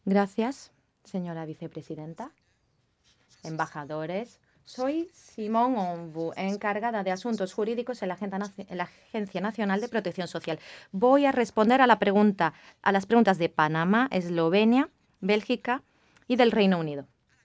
Gracias, señora vicepresidenta. Embajadores, soy Simón Onbu, encargada de Asuntos Jurídicos en la Agencia Nacional de Protección Social. Voy a responder a las preguntas de Panamá, Eslovenia, Bélgica y del Reino Unido.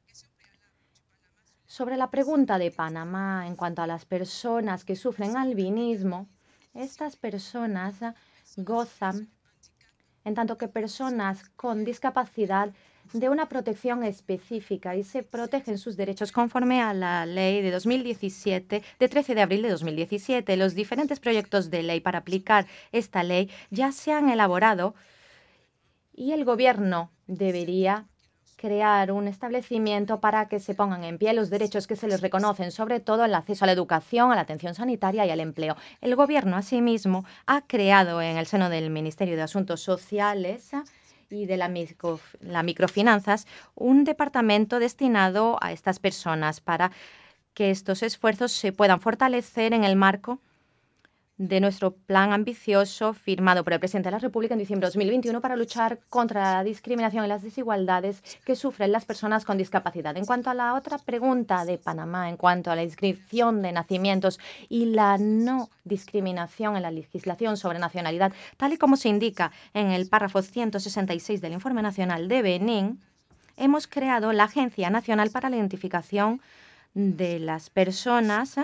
Sobre la pregunta de Panamá en cuanto a las personas que sufren albinismo, estas personas gozan, en tanto que personas con discapacidad, de una protección específica y se protegen sus derechos conforme a la ley de 2017, de 13 de abril de 2017. Los diferentes proyectos de ley para aplicar esta ley ya se han elaborado y el gobierno debería crear un establecimiento para que se pongan en pie los derechos que se les reconocen, sobre todo el acceso a la educación, a la atención sanitaria y al empleo. El gobierno, asimismo, ha creado en el seno del Ministerio de Asuntos Sociales y de la microfinanzas un departamento destinado a estas personas para que estos esfuerzos se puedan fortalecer en el marco de nuestro plan ambicioso firmado por el presidente de la República en diciembre de 2021 para luchar contra la discriminación y las desigualdades que sufren las personas con discapacidad. En cuanto a la otra pregunta de Panamá, en cuanto a la inscripción de nacimientos y la no discriminación en la legislación sobre nacionalidad, tal y como se indica en el párrafo 166 del Informe Nacional de Benín, hemos creado la Agencia Nacional para la Identificación de las Personas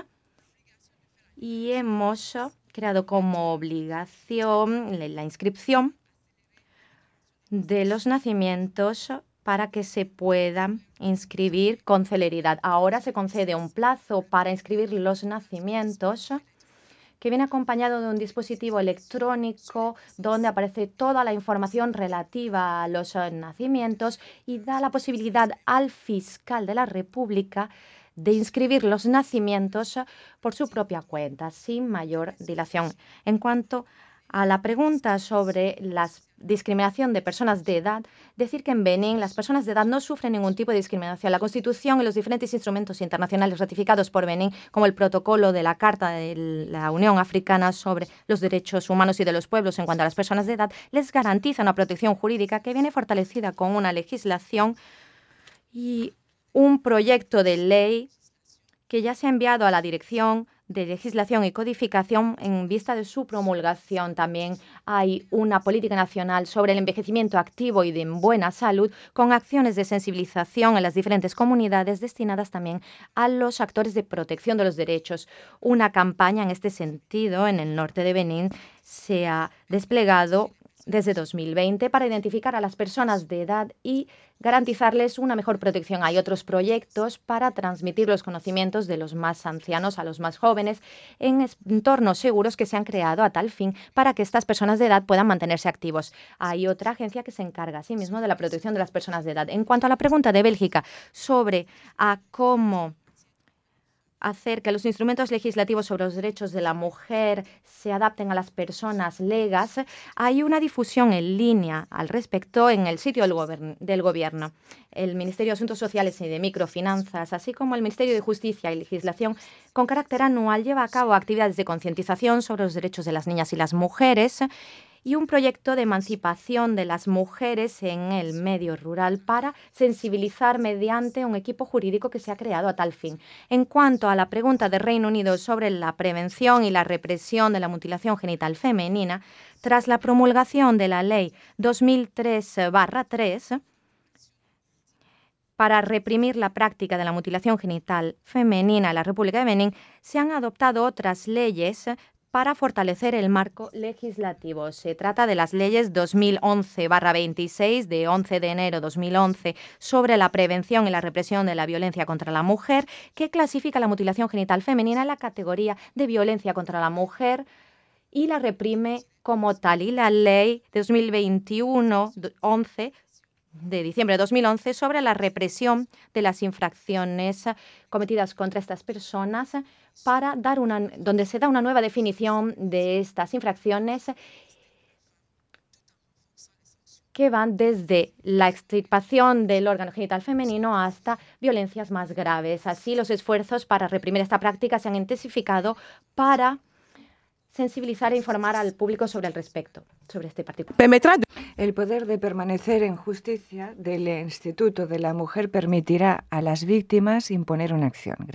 y hemos creado como obligación la inscripción de los nacimientos para que se puedan inscribir con celeridad. Ahora se concede un plazo para inscribir los nacimientos que viene acompañado de un dispositivo electrónico donde aparece toda la información relativa a los nacimientos y da la posibilidad al fiscal de la República de inscribir los nacimientos por su propia cuenta, sin mayor dilación. En cuanto a la pregunta sobre la discriminación de personas de edad, decir que en Benín las personas de edad no sufren ningún tipo de discriminación. La Constitución y los diferentes instrumentos internacionales ratificados por Benín, como el protocolo de la Carta de la Unión Africana sobre los Derechos Humanos y de los Pueblos en cuanto a las personas de edad, les garantiza una protección jurídica que viene fortalecida con una legislación y un proyecto de ley que ya se ha enviado a la Dirección de Legislación y Codificación en vista de su promulgación. También hay una política nacional sobre el envejecimiento activo y de buena salud, con acciones de sensibilización en las diferentes comunidades destinadas también a los actores de protección de los derechos. Una campaña en este sentido en el norte de Benín se ha desplegado desde 2020 para identificar a las personas de edad y garantizarles una mejor protección. Hay otros proyectos para transmitir los conocimientos de los más ancianos a los más jóvenes en entornos seguros que se han creado a tal fin para que estas personas de edad puedan mantenerse activos. Hay otra agencia que se encarga asimismo de la protección de las personas de edad. En cuanto a la pregunta de Bélgica sobre cómo hacer que los instrumentos legislativos sobre los derechos de la mujer se adapten a las personas legas, hay una difusión en línea al respecto en el sitio del Gobierno. El Ministerio de Asuntos Sociales y de Microfinanzas, así como el Ministerio de Justicia y Legislación, con carácter anual, lleva a cabo actividades de concienciación sobre los derechos de las niñas y las mujeres y un proyecto de emancipación de las mujeres en el medio rural para sensibilizar mediante un equipo jurídico que se ha creado a tal fin. En cuanto a la pregunta del Reino Unido sobre la prevención y la represión de la mutilación genital femenina, tras la promulgación de la Ley 2003/3 para reprimir la práctica de la mutilación genital femenina en la República de Benín, se han adoptado otras leyes para fortalecer el marco legislativo. Se trata de las leyes 2011/26 de 11 de enero de 2011 sobre la prevención y la represión de la violencia contra la mujer, que clasifica la mutilación genital femenina en la categoría de violencia contra la mujer y la reprime como tal. Y la ley 2021/11 de diciembre de 2011 sobre la represión de las infracciones cometidas contra estas personas donde se da una nueva definición de estas infracciones que van desde la extirpación del órgano genital femenino hasta violencias más graves. Así, los esfuerzos para reprimir esta práctica se han intensificado para sensibilizar e informar al público sobre el respecto, sobre este particular. El poder de permanecer en justicia del Instituto de la Mujer permitirá a las víctimas imponer una acción.